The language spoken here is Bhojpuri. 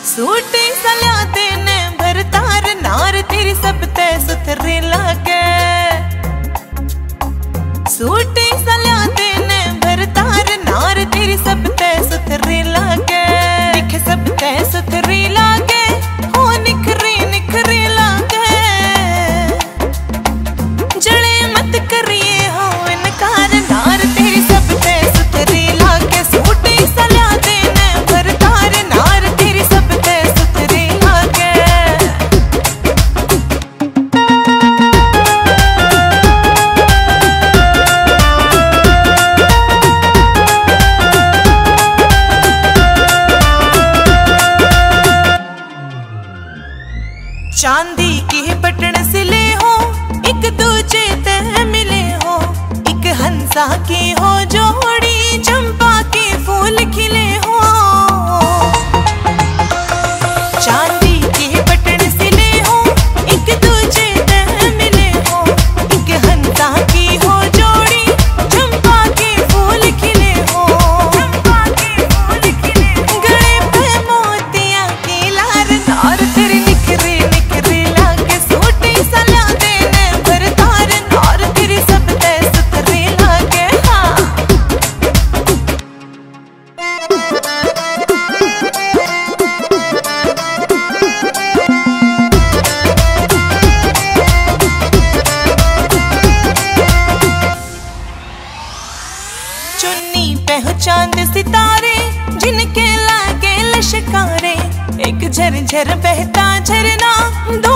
सूट सल्या देने भरतार नार तेरी सब ते सुथरी लागे। सूट सल्या देने भरतार नार तेरी सब ते सुथरी लागे। दिखे सब ते सुथरी लागे, हो निखरी निखरी लागे। जड़े मत करिए हो इनकार, नार तेरी सब ते सुथरी लागे। सूट सल्या देने भरतार नार तेरी सब ते सुथरी लागे। चांदी के बटन सिले हो, एक दूजे ते मिले हो। एक हंसा की हो जोड़ी, चंपा के फूल खिले हो। चांदी के बटन सिले हो, एक दूजे ते मिले हो। एक हंसा की हो जोड़ी, चंपा के फूल खिले हो। चंपा के फूल खिले हो। गले पे मोतिया की लार, नार तेरी निखरी निखरी लागे। सूट सल्या देने भरतार नार तेरी सब ते सुथरी लागे। हाँ चुन्नी पहचान सितारे, जिनके लागे लश्कारे। एक झरझर बहता झरना, दो